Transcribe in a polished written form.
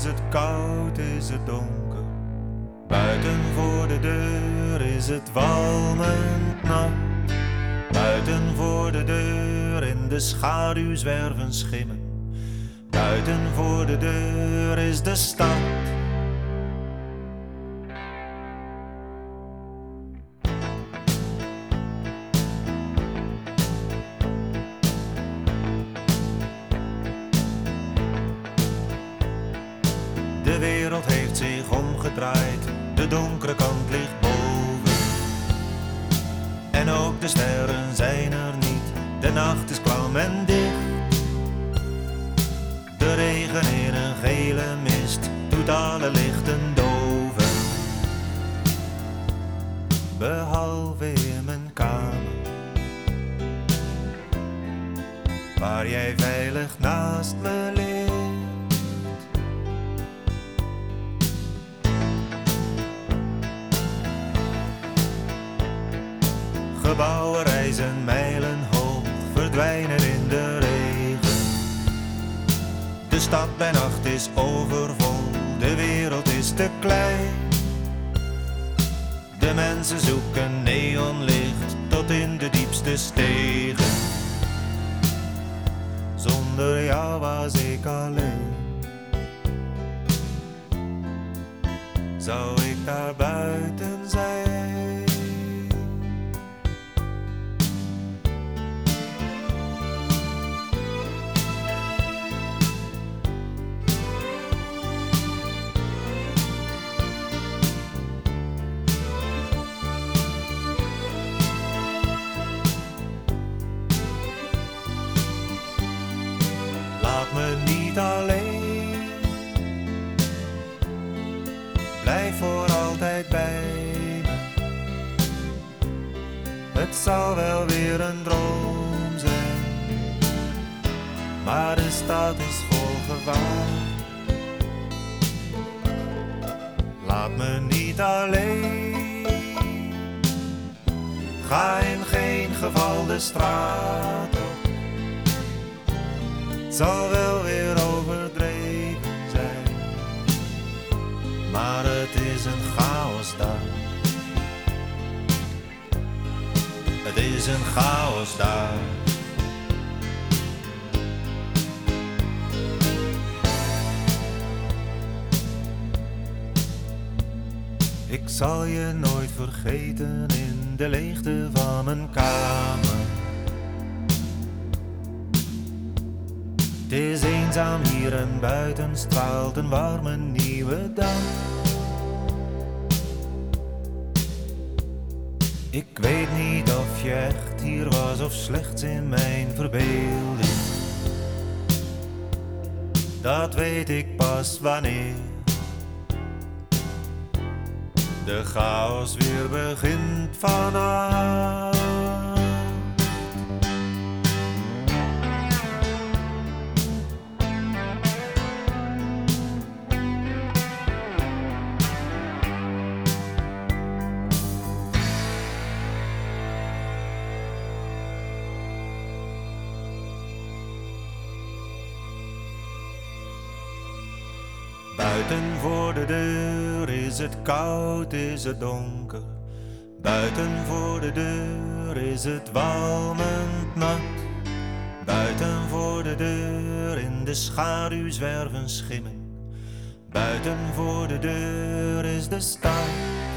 het koud, is het donker. Buiten voor de deur is het walmend nat. Buiten voor de deur in de schaduw zwerven schimmen. Buiten voor de deur is de stad. De wereld heeft zich omgedraaid, de donkere kant ligt boven. En ook de sterren zijn er niet, de nacht is klam en dicht. De regen in een gele mist doet alle lichten doven. Behalve in mijn kamer, waar jij veilig naast me ligt. Gebouwen rijzen mijlen hoog, verdwijnen in de regen. De stad bij nacht is overvol, de wereld is te klein. De mensen zoeken neonlicht tot in de diepste stegen. Zonder jou was ik alleen. Zou ik daar buiten zijn? Laat me niet alleen, blijf voor altijd bij me. Het zal wel weer een droom zijn, maar de stad is vol gevaar. Laat me niet alleen, ga in geen geval de straat op. Het zal wel weer overdreven zijn, maar het is een chaos daar. Het is een chaos daar. Ik zal je nooit vergeten in de leegte van mijn kamer. Het is eenzaam hier en buiten straalt een warme nieuwe dag. Ik weet niet of je echt hier was of slechts in mijn verbeelding. Dat weet ik pas wanneer de chaos weer begint vanaf. Buiten voor de deur is het koud, is het donker. Buiten voor de deur is het walmend nat. Buiten voor de deur in de schaduw zwerven schimmen. Buiten voor de deur is de stad.